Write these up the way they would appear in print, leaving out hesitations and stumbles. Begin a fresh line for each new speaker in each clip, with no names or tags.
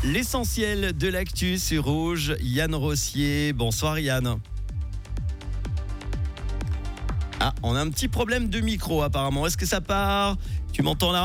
L'essentiel de l'actu sur Rouge, Yann Rossier. Bonsoir Yann. Ah, on a un petit problème de micro apparemment. Est-ce que ça part ? Tu m'entends là ?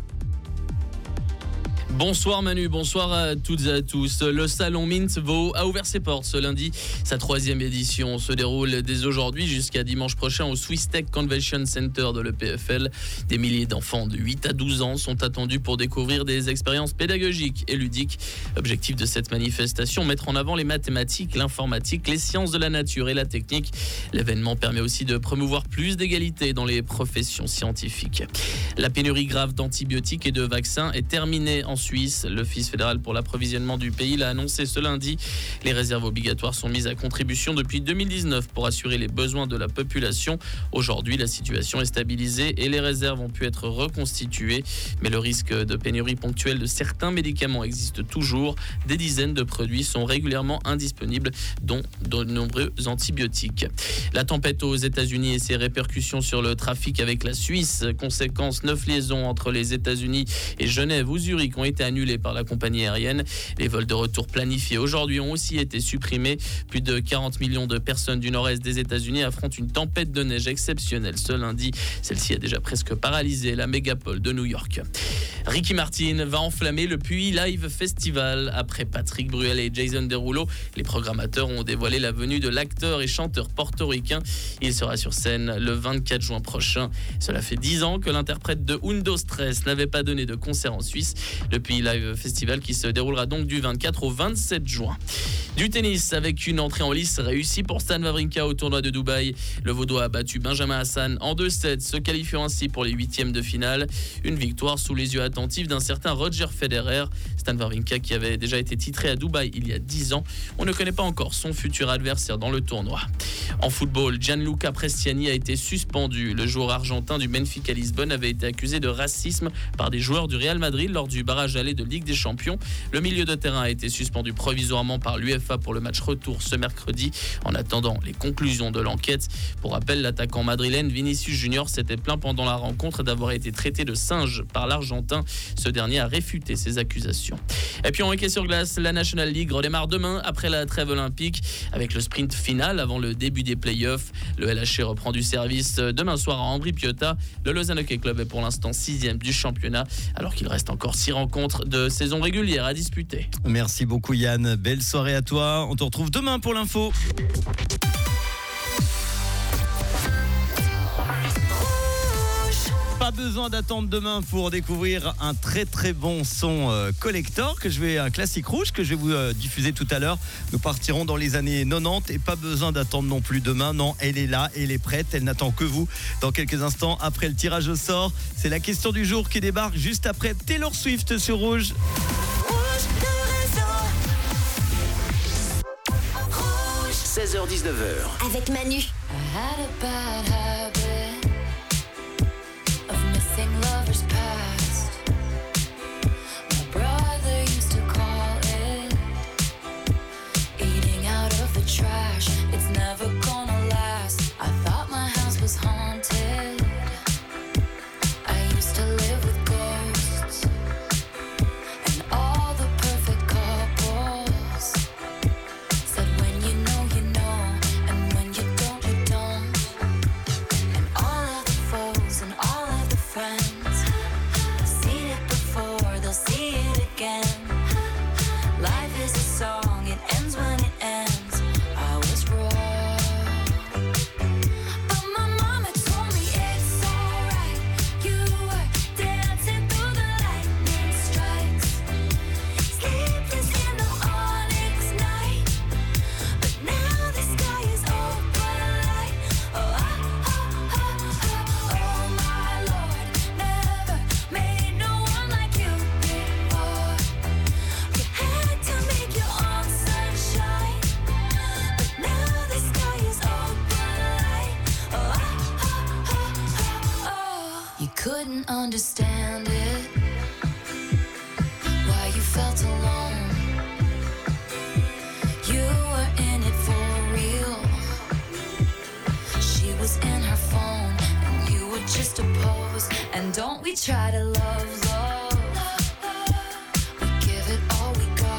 Bonsoir Manu, bonsoir à toutes et à tous. Le Salon Mint a ouvert ses portes ce lundi. Sa 3e édition se déroule dès aujourd'hui jusqu'à dimanche prochain au Swiss Tech Convention Center de l'EPFL. Des milliers d'enfants de 8 à 12 ans sont attendus pour découvrir des expériences pédagogiques et ludiques. Objectif de cette manifestation, mettre en avant les mathématiques, l'informatique, les sciences de la nature et la technique. L'événement permet aussi de promouvoir plus d'égalité dans les professions scientifiques. La pénurie grave d'antibiotiques et de vaccins est terminée en Suisse. L'Office fédéral pour l'approvisionnement du pays l'a annoncé ce lundi. Les réserves obligatoires sont mises à contribution depuis 2019 pour assurer les besoins de la population. Aujourd'hui, la situation est stabilisée et les réserves ont pu être reconstituées. Mais le risque de pénurie ponctuelle de certains médicaments existe toujours. Des dizaines de produits sont régulièrement indisponibles, dont de nombreux antibiotiques. La tempête aux États-Unis et ses répercussions sur le trafic avec la Suisse. Conséquence, 9 liaisons entre les États-Unis et Genève ou Zurich ont été annulés par la compagnie aérienne. Les vols de retour planifiés aujourd'hui ont aussi été supprimés. Plus de 40 millions de personnes du nord-est des États-Unis affrontent une tempête de neige exceptionnelle ce lundi. Celle-ci a déjà presque paralysé la mégapole de New York. Ricky Martin va enflammer le Puy Live Festival. Après Patrick Bruel et Jason Derulo, les programmateurs ont dévoilé la venue de l'acteur et chanteur portoricain. Il sera sur scène le 24 juin prochain. Cela fait 10 ans que l'interprète de Undo Stress n'avait pas donné de concert en Suisse. Le Puy Live Festival qui se déroulera donc du 24 au 27 juin. Du tennis avec une entrée en lice réussie pour Stan Wawrinka au tournoi de Dubaï. Le Vaudois a battu Benjamin Hassan en 2-7, se qualifiant ainsi pour les 8e de finale. Une victoire sous les yeux attentifs d'un certain Roger Federer. Stan Wawrinka qui avait déjà été titré à Dubaï il y a 10 ans. On ne connaît pas encore son futur adversaire dans le tournoi. En football, Gianluca Prestiani a été suspendu. Le joueur argentin du Benfica Lisbonne avait été accusé de racisme par des joueurs du Real Madrid lors du barrage aller de Ligue des Champions. Le milieu de terrain a été suspendu provisoirement par l'UEFA pour le match retour ce mercredi en attendant les conclusions de l'enquête. Pour rappel, l'attaquant madrilène Vinicius Junior s'était plaint pendant la rencontre d'avoir été traité de singe par l'Argentin. Ce dernier a réfuté ces accusations. Et puis en hockey sur glace, la National League redémarre demain après la trêve olympique avec le sprint final avant le début des playoffs. Le LHC reprend du service demain soir à Ambri-Piotta. Le Lausanne Hockey Club est pour l'instant 6e du championnat alors qu'il reste encore 6 rencontres de saison régulière à disputer.
Merci beaucoup Yann, belle soirée à toi. On te retrouve demain pour l'info. Pas besoin d'attendre demain pour découvrir un très très bon son collector un classique rouge que je vais vous diffuser tout à l'heure. Nous partirons dans les années 90 et pas besoin d'attendre non plus demain. Non, elle est là, elle est prête, elle n'attend que vous. Dans quelques instants, après le tirage au sort, c'est la question du jour qui débarque juste après Taylor Swift sur Rouge.
16h-19h.
Avec Manu. Lovers past. My brother used to call it eating out of the trash. It's never gonna last. I thought my house was haunted. I used to live with ghosts and all the perfect couples said when you know, and when you don't. And all of the foes and all of the friends seen it before, they'll see it again. Life is a song, it ends when it ends. I was wrong, but my mama told me it's alright. You were dancing through the lightning strikes, sleepless in the onyx night, but now the sky is open light. Oh my Lord, never made no one like you before. You had to make your own sunshine, but now the sky is open light. You couldn't understand it, why you felt alone. You were in it for real. She was in her phone, and you were just a pose. And don't we try to love? We give it all we got.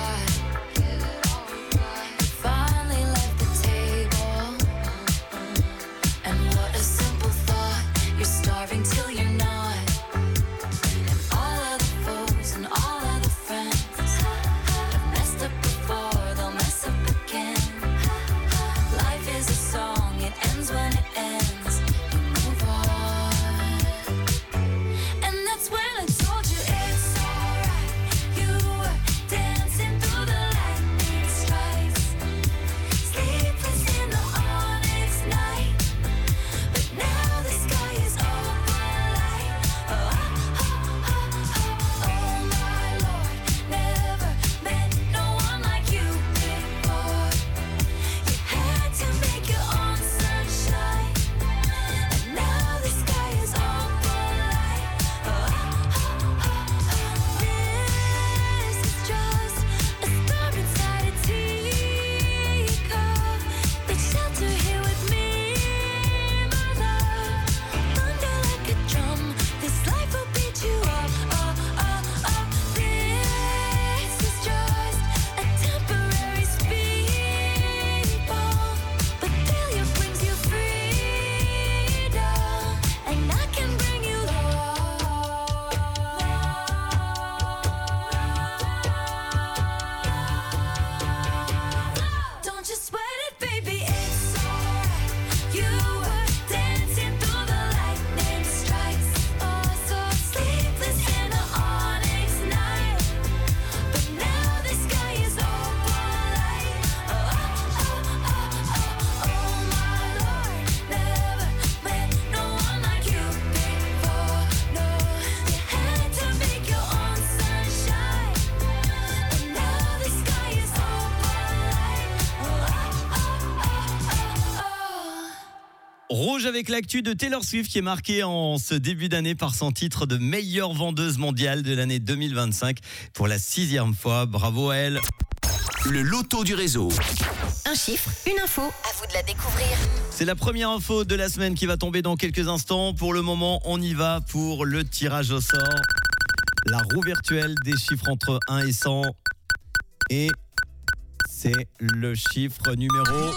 Rouge avec l'actu de Taylor Swift qui est marquée en ce début d'année par son titre de meilleure vendeuse mondiale de l'année 2025 pour la 6e fois. Bravo à elle.
Le loto du réseau.
Un chiffre, une info, à vous de la découvrir.
C'est la première info de la semaine qui va tomber dans quelques instants. Pour le moment, on y va pour le tirage au sort. La roue virtuelle des chiffres entre 1 et 100. Et c'est le chiffre numéro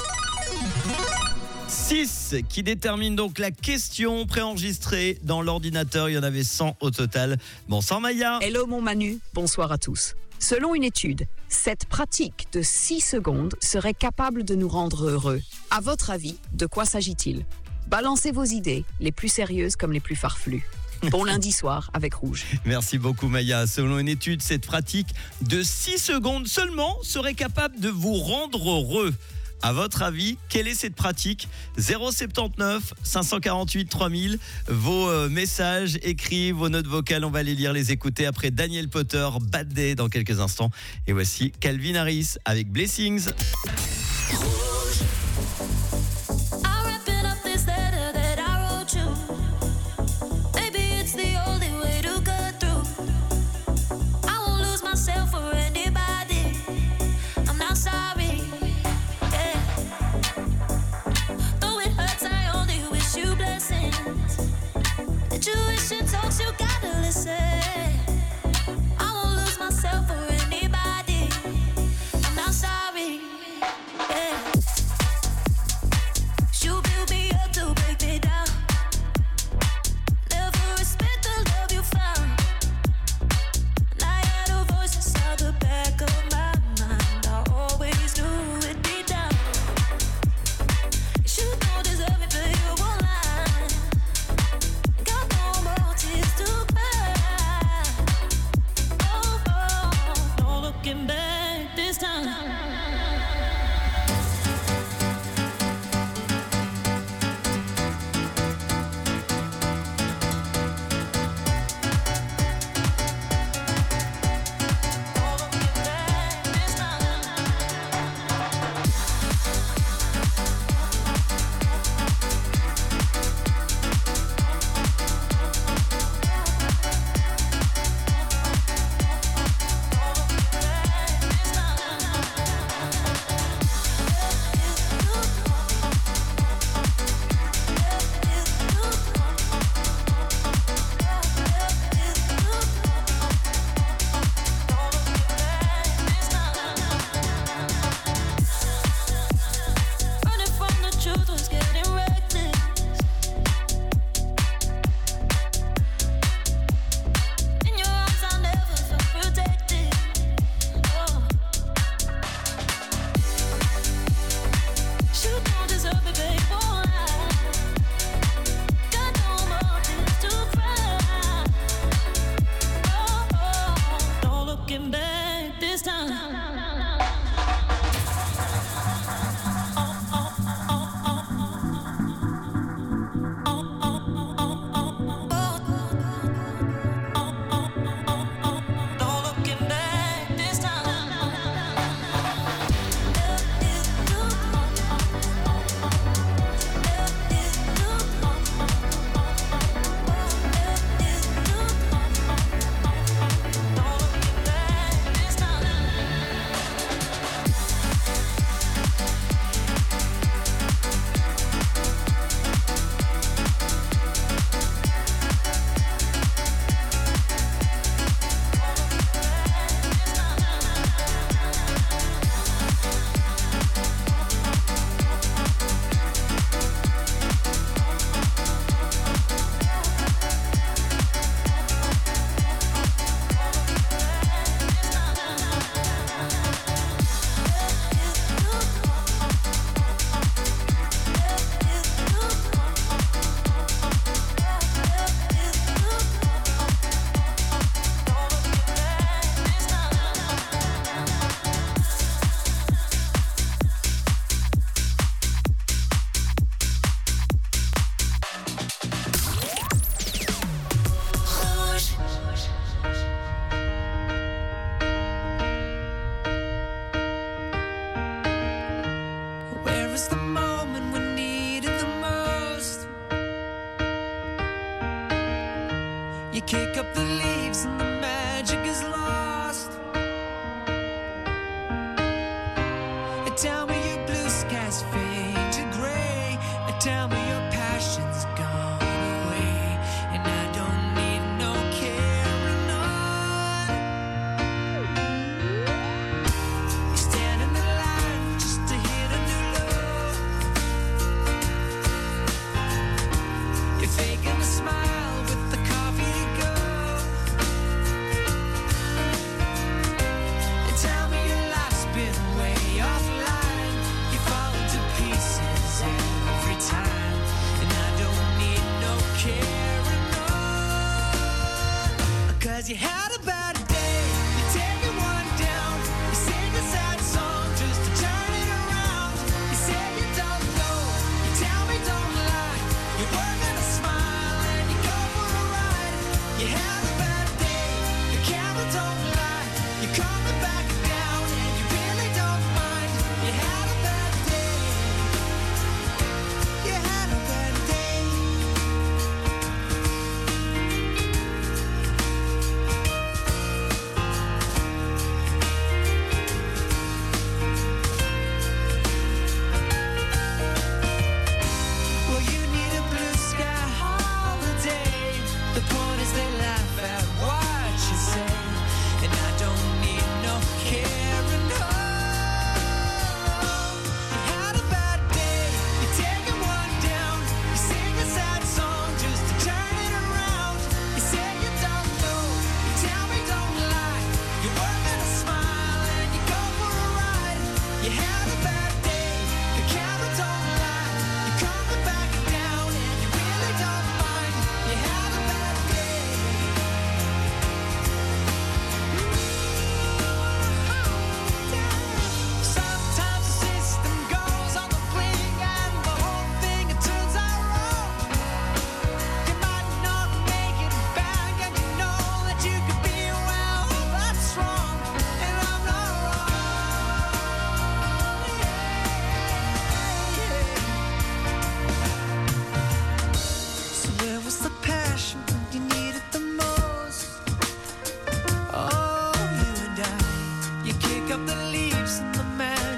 6 qui détermine donc la question préenregistrée dans l'ordinateur. Il y en avait 100 au total. Bonsoir Maya.
Hello mon Manu, bonsoir à tous. Selon une étude, cette pratique de 6 secondes serait capable de nous rendre heureux. À votre avis, de quoi s'agit-il ? Balancez vos idées, les plus sérieuses comme les plus farfelues. Bon lundi soir avec Rouge.
Merci beaucoup Maya. Selon une étude, cette pratique de 6 secondes seulement serait capable de vous rendre heureux. À votre avis, quelle est cette pratique ? 079 548 3000. Vos messages écrits, vos notes vocales, on va les lire, les écouter après Daniel Potter, Bad Day dans quelques instants. Et voici Calvin Harris avec Blessings.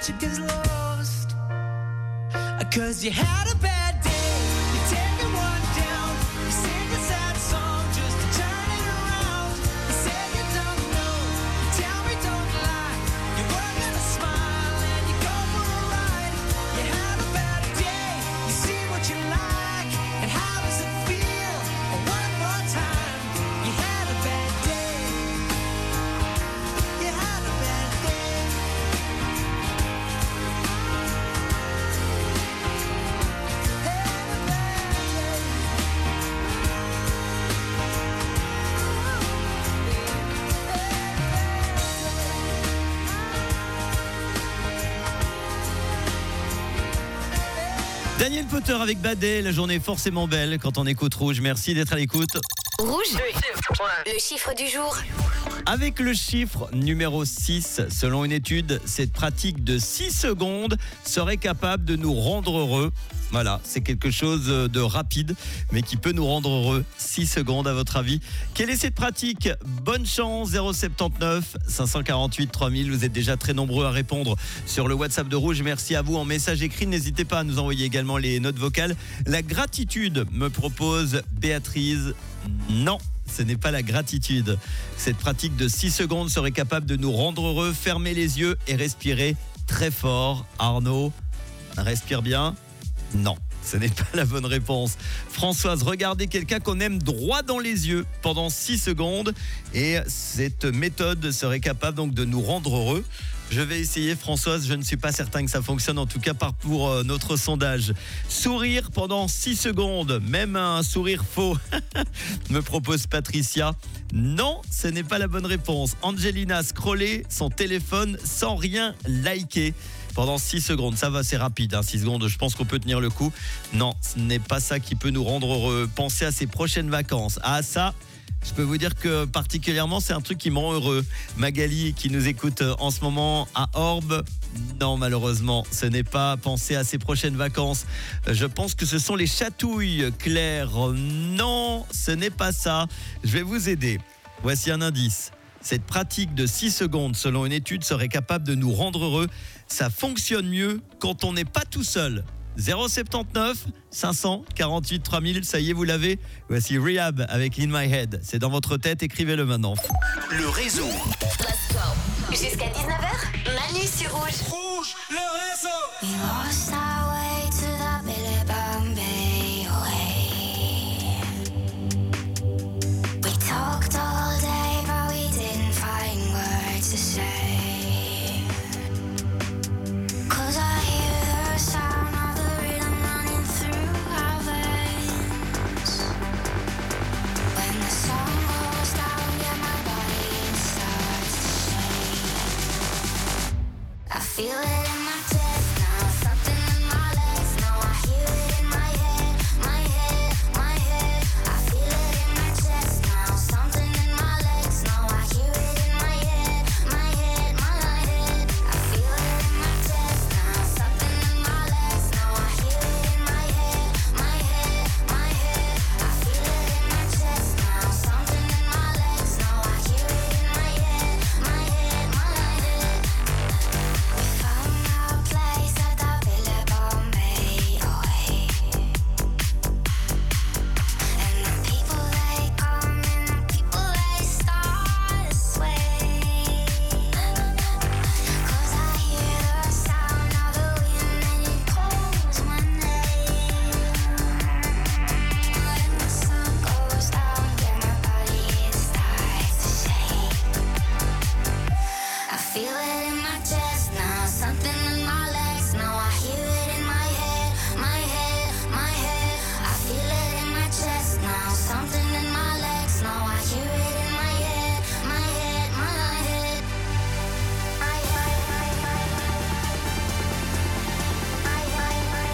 magic is lost. 'Cause you had a bad day, you're taking one down. You sing a sad song just to turn it around. You say you don't know, you tell me don't lie. You were gonna smile and you go for a ride. You had a bad day, you see what you like. And how does it feel? One more time. You had a bad day. You had a bad day.
Daniel Potter avec Badé, la journée est forcément belle quand on écoute Rouge. Merci d'être à l'écoute.
Rouge, le chiffre du jour.
Avec le chiffre numéro 6, selon une étude, cette pratique de 6 secondes serait capable de nous rendre heureux. Voilà, c'est quelque chose de rapide, mais qui peut nous rendre heureux. 6 secondes, à votre avis. Quelle est cette pratique? Bonne chance, 079 548 3000. Vous êtes déjà très nombreux à répondre sur le WhatsApp de Rouge. Merci à vous en message écrit. N'hésitez pas à nous envoyer également les notes vocales. La gratitude, me propose Béatrice. Non, ce n'est pas la gratitude. Cette pratique de 6 secondes serait capable de nous rendre heureux. Fermez les yeux et respirez très fort. Arnaud, respire bien. Non, ce n'est pas la bonne réponse. Françoise, regardez quelqu'un qu'on aime droit dans les yeux pendant 6 secondes et cette méthode serait capable donc de nous rendre heureux. Je vais essayer, Françoise, je ne suis pas certain que ça fonctionne, en tout cas pas pour notre sondage. Sourire pendant 6 secondes, même un sourire faux, me propose Patricia. Non, ce n'est pas la bonne réponse. Angelina, scroller son téléphone sans rien liker. Pendant 6 secondes, ça va, c'est rapide, 6 secondes, je pense qu'on peut tenir le coup. Non, ce n'est pas ça qui peut nous rendre heureux. Pensez à ses prochaines vacances. Ah ça, je peux vous dire que particulièrement, c'est un truc qui me rend heureux. Magali, qui nous écoute en ce moment à Orbe, non, malheureusement, ce n'est pas penser à ses prochaines vacances. Je pense que ce sont les chatouilles, Claire. Non, ce n'est pas ça. Je vais vous aider. Voici un indice. Cette pratique de 6 secondes, selon une étude, serait capable de nous rendre heureux. Ça fonctionne mieux quand on n'est pas tout seul. 079 548 3000, ça y est, vous l'avez. Voici Rehab avec In My Head. C'est dans votre tête, écrivez-le maintenant.
Le réseau.
Let's go. Jusqu'à 19h, Manu sur Rouge.
Rouge, le réseau.
We lost our way to the Billabong Bay way. We talked all day, but we didn't find words to say. 'Cause I hear the sound of the rhythm running through our veins. When the sun goes down, yeah, my body starts to shake. I feel it in my chest now, something in my legs now. I hear it in my head, my head, my head. I feel it in my chest now, something in my legs now. I hear it in my head, my head, my head. I feel it in my chest now, something in my legs now. I hear it in my head, my head, my head. I feel it in my chest now, something in my legs now. I hear it in my head, my head, my head. We found our place at the Billabong Bay away. And the people they come and the people they start to sway. 'Cause I hear the sound of the wind and it calls my name. When the sun goes down, yeah, my body it starts to shake. I feel it in my chest now, something in my legs now. I hear it in my head, my head, my head. I feel it in my chest now, something in my legs now. I hear it in my head, my head, my head. My head, my head, my head, my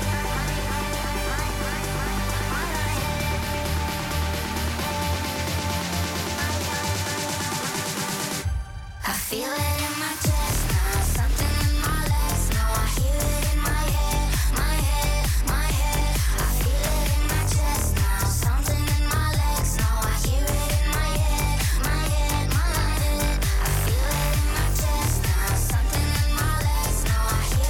I feel it in my chest now, something in my legs now. I hear it in my head, my head, my head. I feel it in my chest now, something in my legs now. I hear it in my head, my head, my head. I feel it in my chest now, something in my legs now. I hear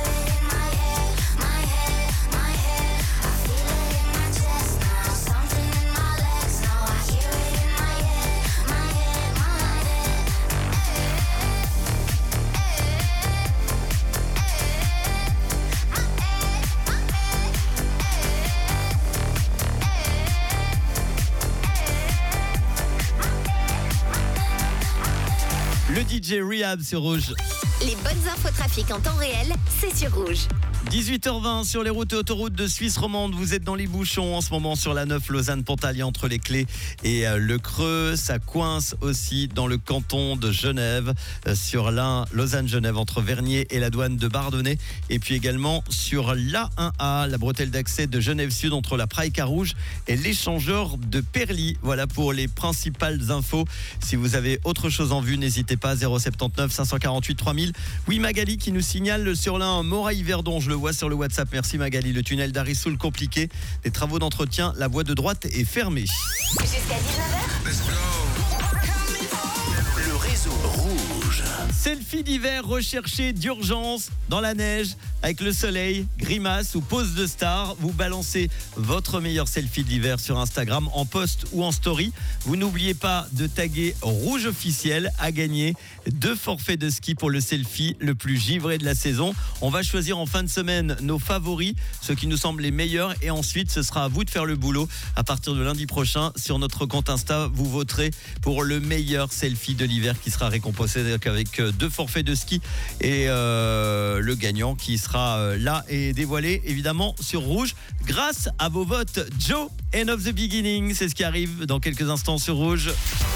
Le DJ Rehab sur Rouge.
Les bonnes infos trafic en temps réel, c'est sur Rouge.
18h20 sur les routes et autoroutes de Suisse romande. Vous êtes dans les bouchons en ce moment sur la 9 Lausanne-Pontarlier entre les Clés et le Creux. Ça coince aussi dans le canton de Genève sur l'A1 Lausanne-Genève entre Vernier et la douane de Bardonnay. Et puis également sur l'A1A, la bretelle d'accès de Genève-Sud entre la Praille-Carouge et l'échangeur de Perly. Voilà pour les principales infos. Si vous avez autre chose en vue, n'hésitez pas. 079 548 3000. Oui, Magali qui nous signale sur l'A1 Moraille-Verdon. Je le vois sur le WhatsApp. Merci Magali. Le tunnel d'Arissoul compliqué. Des travaux d'entretien. La voie de droite est fermée.
Jusqu'à 19h,
Le réseau rouge.
Selfie d'hiver recherché d'urgence dans la neige, avec le soleil, grimace ou pose de star. Vous balancez votre meilleur selfie de l'hiver sur Instagram en post ou en story. Vous n'oubliez pas de taguer Rouge Officiel à gagner 2 forfaits de ski pour le selfie le plus givré de la saison. On va choisir en fin de semaine nos favoris, ceux qui nous semblent les meilleurs, et ensuite ce sera à vous de faire le boulot. À partir de lundi prochain, sur notre compte Insta, vous voterez pour le meilleur selfie de l'hiver qui sera récompensé avec 2 forfaits de ski et le gagnant qui sera là et dévoilé évidemment sur Rouge grâce à vos votes. Joe, End of the Beginning, c'est ce qui arrive dans quelques instants sur Rouge.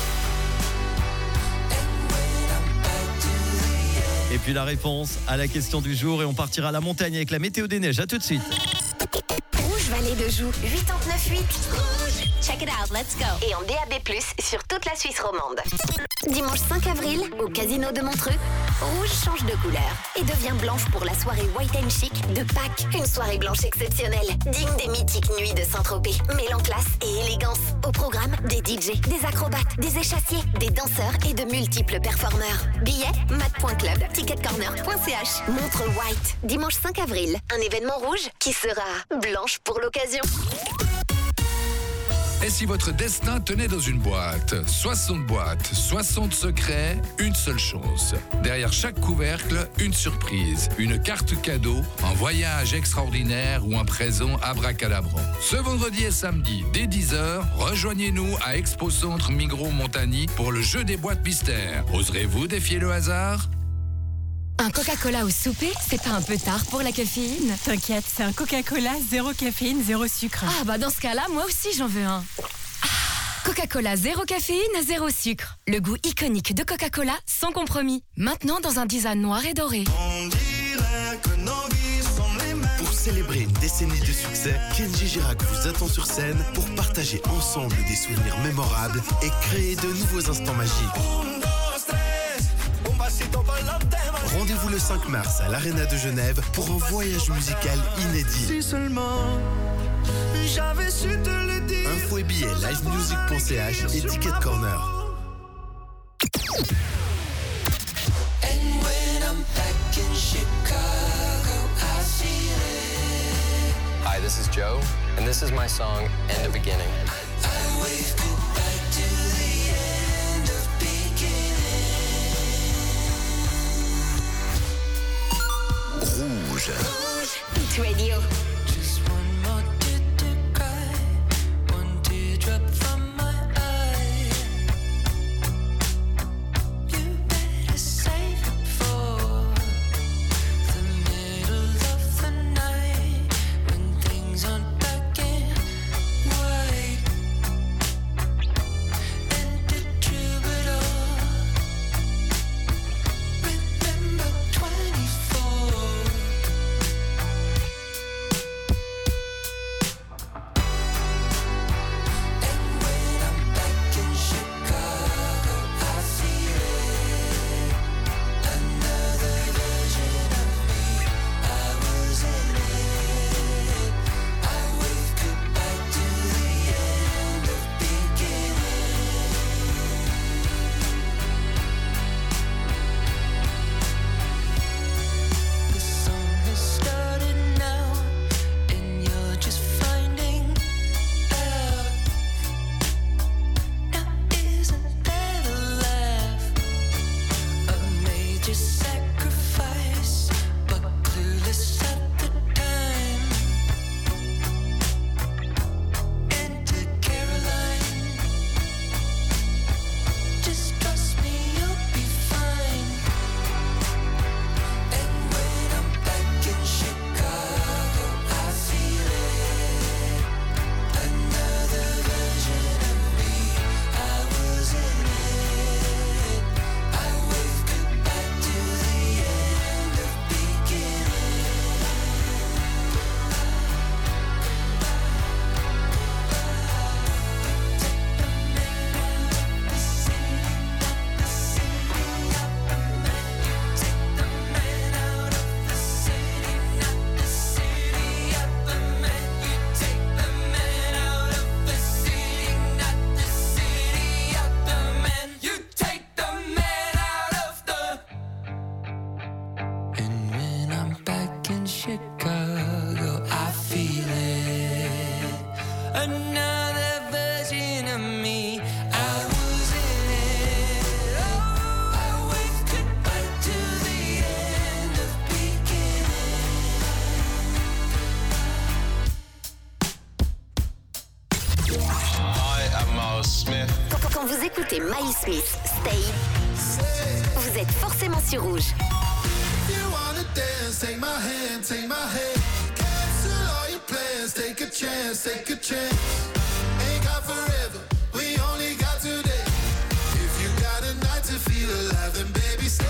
Et puis la réponse à la question du jour, et on partira à la montagne avec la météo des neiges. À tout de suite.
Rouge Vallée de Joux, 89.8. Rouge, check it out, let's go. Et en DAB+, sur toute la Suisse romande. Dimanche 5 avril, au Casino de Montreux, Rouge change de couleur et devient blanche pour la soirée White and Chic de Pâques. Une soirée blanche exceptionnelle, digne des mythiques nuits de Saint-Tropez. Mêlant classe et élégance. Au programme, des DJ, des acrobates, des échassiers, des danseurs et de multiples performeurs. Billets, mat.club, ticketcorner.ch. Montreux White, dimanche 5 avril. Un événement rouge qui sera blanche pour l'occasion.
Et si votre destin tenait dans une boîte? 60 boîtes, 60 secrets, une seule chose. Derrière chaque couvercle, une surprise, une carte cadeau, un voyage extraordinaire ou un présent abracadabrant. Ce vendredi et samedi, dès 10h, rejoignez-nous à Expo Centre Migros Montagny pour le jeu des boîtes mystères. Oserez-vous défier le hasard?
Un Coca-Cola au souper, c'est pas un peu tard pour la caféine?
T'inquiète, c'est un Coca-Cola, 0 caféine, 0 sucre.
Ah bah dans ce cas-là, moi aussi j'en veux un. Coca-Cola 0 caféine, 0 sucre. Le goût iconique de Coca-Cola, sans compromis. Maintenant dans un design noir et doré.
On dirait que nos vies sont les mêmes.
Pour célébrer une décennie de succès, Kenji Girac vous attend sur scène pour partager ensemble des souvenirs mémorables et créer de nouveaux instants magiques. Rendez-vous le 5 mars à l'Arena de Genève pour un voyage musical inédit.
Si seulement j'avais su te le dire.
Info et billets livemusic.ch et Ticket Corner.
Hi, this is Joe, and this is my song, End of Beginning.
Rouge.
Hit Radio.
Just one more tear to cry, one teardrop from my eye. You better save it for the middle of the night when things aren't black and white. And the troubadour, remember 24. Just trust me, you'll be fine.
écoutez Miles Smith, Stay. Vous êtes forcément sur Rouge.
You wanna dance, take my hand, take my hand. Cancel all your plans, take a chance, take a chance. Ain't got forever, we only got today. If you got a night to feel alive, then baby stay.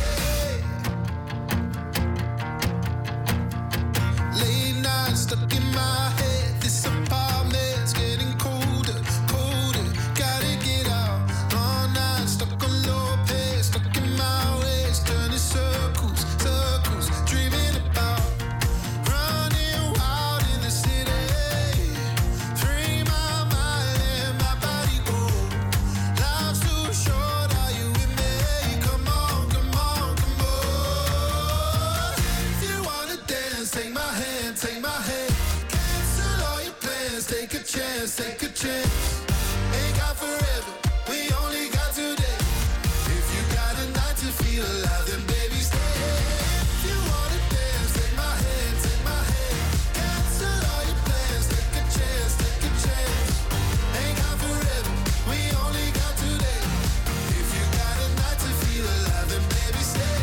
Late nights stuck in my head, this apartment's getting colder, colder. Gotta get out, all night stuck on low pace, stuck in my ways, turning circles, circles, dreaming about running wild in the city. Free my mind and my body go. Life's too short, are you with me? Come on, come on, come on. If you wanna dance, take my hand, take my hand. Cancel all your plans, take a chance, take a chance. Ain't got forever, we only got today. If you got a night to feel alive, then baby stay. If you wanna dance, take my hand, take my hand. Cancel all your plans, take a chance, take a chance. Ain't got forever, we only got today. If you got a night to feel alive, then baby stay.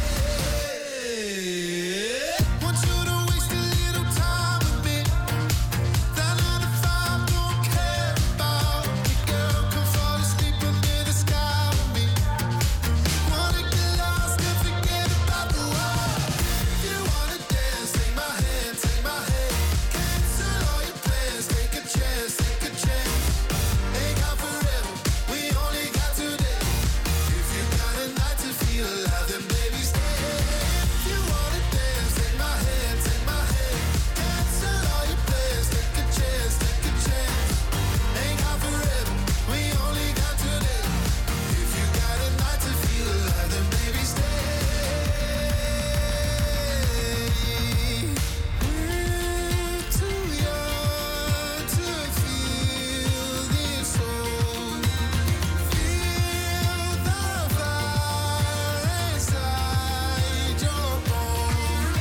Want you to waste a little time with me. That 9 to 5 don't care about me. Girl, come fall asleep under the sky with me. Wanna get lost and forget about the world. If you wanna dance, take my hand, take my hand. Cancel all your plans, take a chance, take a chance. Ain't got forever, we only got today. If you got a night to feel alive, then baby stay. If you wanna dance, take my hand, take my hand. Cancel all your plans, take a chance, take a chance. Ain't got forever, we only got today. If you got a night to feel alive, then baby stay. We're too young to feel this soul. Feel the fire inside your bones.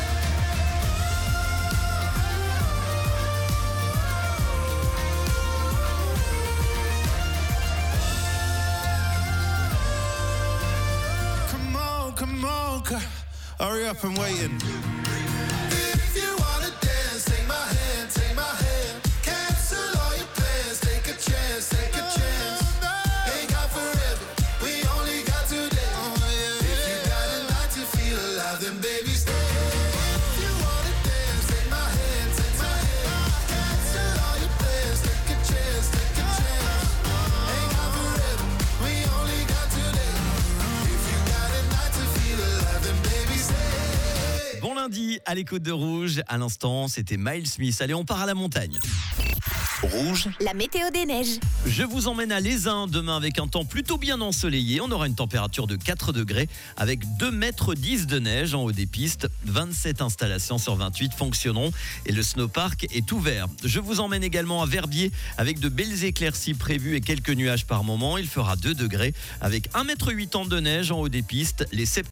Come on, hurry up, I'm waiting. If you wanna dance, take my hand, take my hand. Cancel all your plans, take a chance, take a chance. Ain't got forever, we only got today. If you got a night to feel alive, then baby stay. If you wanna dance, take my hand, take my hand. Cancel all your plans, take a chance, take a chance. Ain't got forever, we only got today. If you got a night to feel alive, then baby stay.
Bon lundi à l'écoute de Rouge. À l'instant, c'était Miles Smith. Allez, on part à la montagne.
Rouge,
La météo des neiges.
Je vous emmène à Lézin demain avec un temps plutôt bien ensoleillé. On aura une température de 4 degrés avec 2,10 mètres de neige en haut des pistes. 27 installations sur 28 fonctionneront et le snowpark est ouvert. Je vous emmène également à Verbier avec de belles éclaircies prévues et quelques nuages par moment. Il fera 2 degrés avec 1,8 m de neige en haut des pistes. Les